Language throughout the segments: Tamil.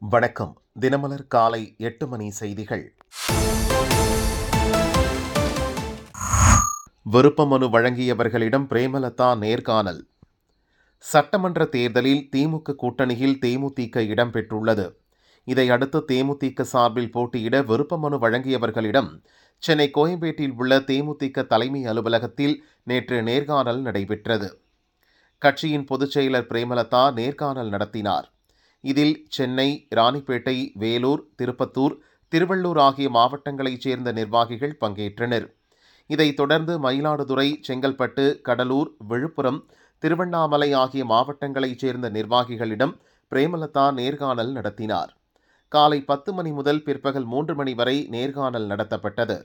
வணக்கம். தினமலர் காலை 8 மணி செய்திகள். விருப்ப மனு வழங்கியவர்களிடம் பிரேமலதா நேர்காணல். சட்டமன்ற தேர்தலில் திமுக கூட்டணியில் தேமுதிக இடம்பெற்றுள்ளது. இதையடுத்து தேமுதிக சார்பில் போட்டியிட விருப்ப மனு வழங்கியவர்களிடம் சென்னை கோயம்பேட்டில் உள்ள தேமுதிக தலைமை அலுவலகத்தில் நேற்று நேர்காணல் நடைபெற்றது. கட்சியின் பொதுச் செயலர் பிரேமலதா நேர்காணல் நடத்தினார். இதில் சென்னை, ராணிப்பேட்டை, வேலூர், திருப்பத்தூர், திருவள்ளூர் ஆகிய மாவட்டங்களைச் சேர்ந்த நிர்வாகிகள் பங்கேற்றனர். இதைத் தொடர்ந்து மயிலாடுதுறை, செங்கல்பட்டு, கடலூர், விழுப்புரம், திருவண்ணாமலை ஆகிய மாவட்டங்களைச் சேர்ந்த நிர்வாகிகளிடம் பிரேமலதா நேர்காணல் நடத்தினார். காலை 10 மணி முதல் பிற்பகல் 3 மணி வரை நேர்காணல் நடத்தப்பட்டது.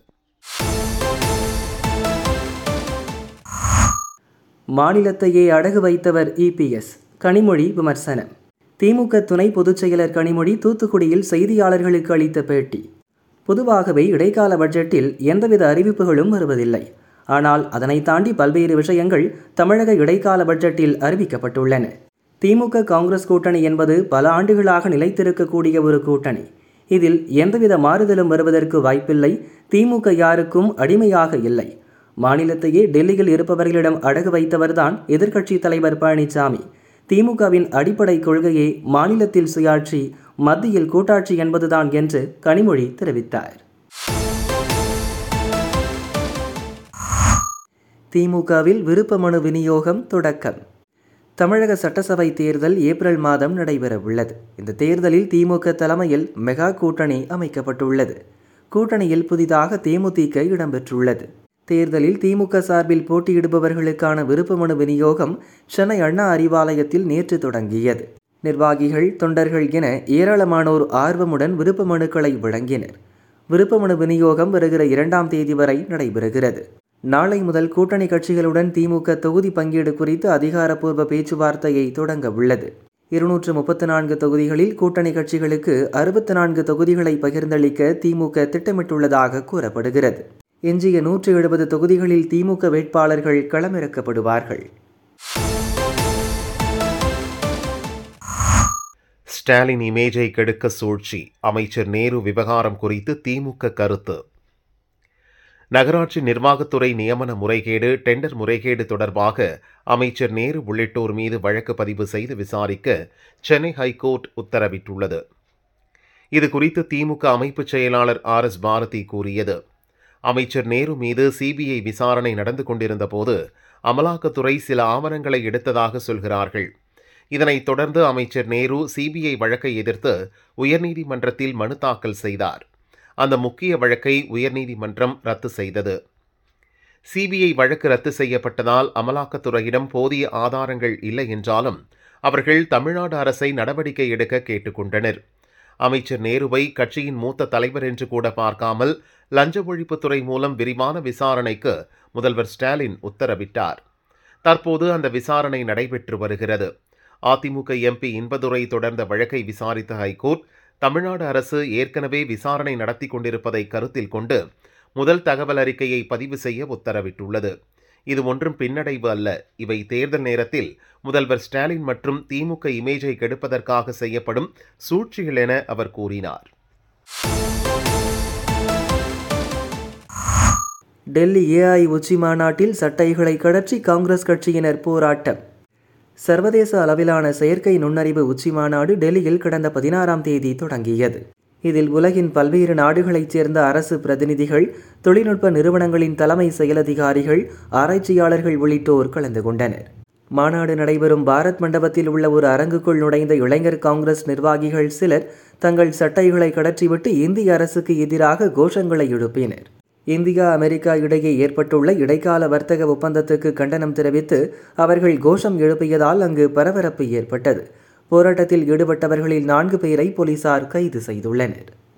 மாநிலத்தையே அடகு வைத்தவர் இபிஎஸ், கனிமொழி விமர்சனம். திமுக துணை பொதுச் செயலர் கனிமொழி தூத்துக்குடியில் செய்தியாளர்களுக்கு அளித்த பேட்டி. பொதுவாகவே இடைக்கால பட்ஜெட்டில் எந்தவித அறிவிப்புகளும் வருவதில்லை. ஆனால் அதனை தாண்டி பல்வேறு விஷயங்கள் தமிழக இடைக்கால பட்ஜெட்டில் அறிவிக்கப்பட்டுள்ளன. திமுக காங்கிரஸ் கூட்டணி என்பது பல ஆண்டுகளாக நிலைத்திருக்கக்கூடிய ஒரு கூட்டணி. இதில் எந்தவித மாறுதலும் வருவதற்கு வாய்ப்பில்லை. திமுக யாருக்கும் அடிமையாக இல்லை. மாநிலத்தையே டெல்லியில் இருப்பவர்களிடம் அடகு வைத்தவர்தான் எதிர்க்கட்சித் தலைவர் பழனிசாமி. திமுகவின் அடிப்படை கொள்கையே மாநிலத்தில் சுயாட்சி, மத்தியில் கூட்டாட்சி என்பதுதான் என்று கனிமொழி தெரிவித்தார். திமுகவில் விருப்ப மனு விநியோகம் தொடக்கம். தமிழக சட்டசபை தேர்தல் ஏப்ரல் மாதம் நடைபெற உள்ளது. இந்த தேர்தலில் திமுக தலைமையில் மெகா கூட்டணி அமைக்கப்பட்டுள்ளது. கூட்டணியில் புதிதாக தேமுதிக இடம்பெற்றுள்ளது. தேர்தலில் திமுக சார்பில் போட்டியிடுபவர்களுக்கான விருப்ப மனு விநியோகம் சென்னை அண்ணா அறிவாலயத்தில் நேற்று தொடங்கியது. நிர்வாகிகள், தொண்டர்கள் என ஏராளமானோர் ஆர்வமுடன் விருப்ப மனுக்களை வழங்கினர். விருப்ப மனு விநியோகம் வருகிற 2ஆம் தேதி வரை நடைபெறுகிறது. நாளை முதல் கூட்டணி கட்சிகளுடன் திமுக தொகுதி பங்கீடு குறித்து அதிகாரப்பூர்வ பேச்சுவார்த்தையை தொடங்க உள்ளது. 234 தொகுதிகளில் கூட்டணி கட்சிகளுக்கு 64 தொகுதிகளை பகிர்ந்தளிக்க திமுக திட்டமிட்டுள்ளதாக கூறப்படுகிறது. எஞ்சிய 170 தொகுதிகளில் திமுக வேட்பாளர்கள் களமிறக்கப்படுவார்கள். ஸ்டாலின் இமேஜை கெடுக்க சூழ்ச்சி, அமைச்சர் நேரு விவகாரம் குறித்து திமுக கருத்து. நகராட்சி நிர்வாகத்துறை நியமன முறைகேடு, டெண்டர் முறைகேடு தொடர்பாக அமைச்சர் நேரு உள்ளிட்டோர் மீது வழக்கு பதிவு செய்து விசாரிக்க சென்னை ஹைகோர்ட் உத்தரவிட்டுள்ளது. இதுகுறித்து திமுக அமைப்பு செயலாளர் RS பாரதி கூறியது, அமைச்சர் நேரு மீது சிபிஐ விசாரணை நடந்து கொண்டிருந்த போது அமலாக்கத்துறை சில ஆவணங்களை எடுத்ததாக சொல்கிறார்கள். இதனைத் தொடர்ந்து அமைச்சர் நேரு சிபிஐ வழக்கை எதிர்த்து உயர்நீதிமன்றத்தில் மனு தாக்கல் செய்தார். அந்த முக்கிய வழக்கை உயர்நீதிமன்றம் ரத்து செய்தது. சிபிஐ வழக்கு ரத்து செய்யப்பட்டதால் அமலாக்கத்துறையிடம் போதிய ஆதாரங்கள் இல்லை என்றாலும் அவர்கள் தமிழ்நாடு அரசை நடவடிக்கை எடுக்க கேட்டுக்கொண்டனர். அமைச்சர் நேருவை கட்சியின் மூத்த தலைவர் என்று கூட பார்க்காமல் லஞ்ச ஒழிப்புத்துறை மூலம் விரிவான விசாரணைக்கு முதல்வர் ஸ்டாலின் உத்தரவிட்டார். தற்போது அந்த விசாரணை நடைபெற்று வருகிறது. அதிமுக MP இன்பதுரை தொடர்ந்த வழக்கை விசாரித்த ஹைகோர்ட், தமிழ்நாடு அரசு ஏற்கனவே விசாரணை நடத்தி கொண்டிருப்பதை கருத்தில் கொண்டு முதல் தகவல் அறிக்கையை பதிவு செய்ய உத்தரவிட்டுள்ளது. இது ஒன்றும் பின்னடைவு அல்ல. இவை தேர்தல் நேரத்தில் முதல்வர் ஸ்டாலின் மற்றும் திமுக இமேஜை கெடுப்பதற்காக செய்யப்படும் சூழ்ச்சிகள் என அவர் கூறினார். டெல்லி AI உச்சி மாநாட்டில் சட்டைகளை கழற்றி காங்கிரஸ் கட்சியினர் போராட்டம். சர்வதேச அளவிலான செயற்கை நுண்ணறிவு உச்சி மாநாடு டெல்லியில் கடந்த 16ஆம் தேதி தொடங்கியது. இதில் உலகின் பல்வேறு நாடுகளைச் சேர்ந்த அரசு பிரதிநிதிகள், தொழில்நுட்ப நிறுவனங்களின் தலைமை செயலதிகாரிகள், ஆராய்ச்சியாளர்கள் உள்ளிட்டோர் கலந்து கொண்டனர். மாநாடு நடைபெறும் பாரத் மண்டபத்தில் உள்ள ஒரு அரங்குக்குள் நுழைந்த இளைஞர் காங்கிரஸ் நிர்வாகிகள் சிலர் தங்கள் சட்டைகளை கடற்றிவிட்டு இந்திய அரசுக்கு எதிராக கோஷங்களை எழுப்பினர். இந்தியா, அமெரிக்கா இடையே ஏற்பட்டுள்ள இடைக்கால வர்த்தக ஒப்பந்தத்துக்கு கண்டனம் தெரிவித்து அவர்கள் கோஷம் எழுப்பியதால் அங்கு பரபரப்பு ஏற்பட்டது. போராட்டத்தில் ஈடுபட்டவர்களில் 4 பேரை போலீசார் கைது செய்துள்ளனர்.